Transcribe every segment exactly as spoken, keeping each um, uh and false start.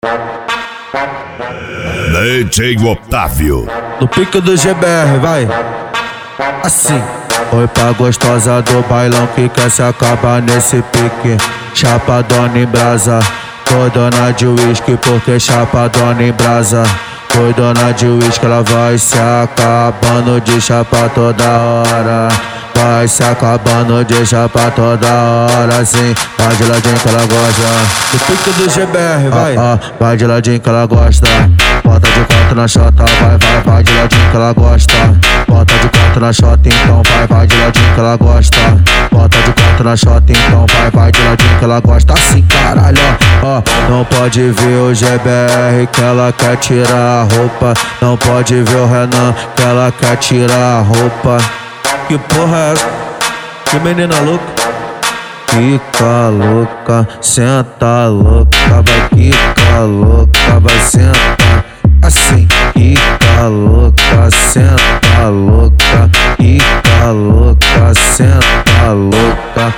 D J Otávio. No pique do G B R, vai. Assim. Oi pra gostosa do bailão que quer se acabar nesse pique. Chapadona em brasa, tô dona de uísque porque chapadona em brasa. Foi dona de uísque, ela vai se acabando de chapa toda hora. Vai se acabando de chapa toda hora, sim. Vai de ladinho que ela gosta. Do pique do G B R, vai. Ah, ah, vai de ladinho que ela gosta. Bota de quatro na chota, vai, vai, vai de ladinho que ela gosta. Bota de quatro na chota, então vai, vai de ladinho que ela gosta. Bota de quatro na chota, então vai, vai de ladinho que ela gosta. Assim, caralho, ó, ó. Não pode ver o G B R que ela quer tirar a roupa. Não pode ver o Renan que ela quer tirar a roupa. Que porra é essa? Que menina louca? Fica louca, senta louca, vai ficar louca, vai sentar assim. Fica louca, senta louca, fica louca, senta louca.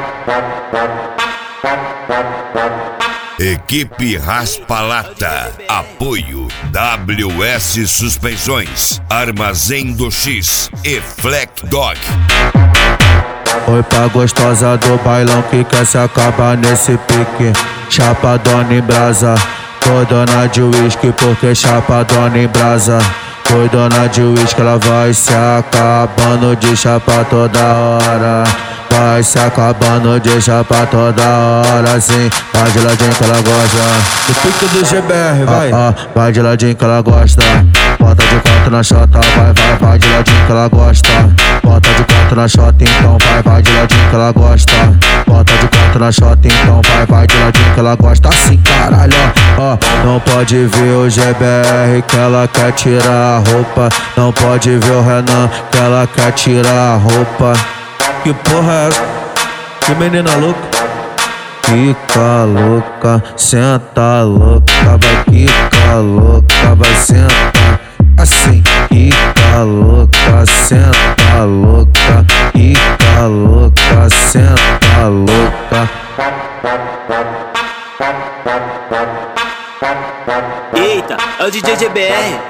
Equipe Raspa-Lata. Apoio W S Suspensões, Armazém do X e Fleck Dog. Oi pra gostosa do bailão que quer se acabar nesse pique. Chapadona em brasa, tô dona de uísque porque chapadona em brasa. Foi dona de uísque, ela vai se acabando de chapa toda hora. Vai se acabando de chapa toda hora, sim. Vai de ladinho que ela gosta. Do pique do G B R, vai. Ah, ah, vai de ladinho que ela gosta. Bota de quatro na chota, vai, vai, vai de ladinho que ela gosta. Bota de quatro na chota, então vai, vai de ladinho que ela gosta. Bota de quatro na chota, então vai, vai de ladinho que ela gosta. Assim, caralho, ó, ó. Não pode ver o G B R que ela quer tirar a roupa. Não pode ver o Renan que ela quer tirar a roupa. Que porra é essa? Que menina louca? Fica louca, senta louca, vai ficar louca, vai sentar assim. Fica louca, senta louca, fica louca, senta louca. Eita, é o D J G B R.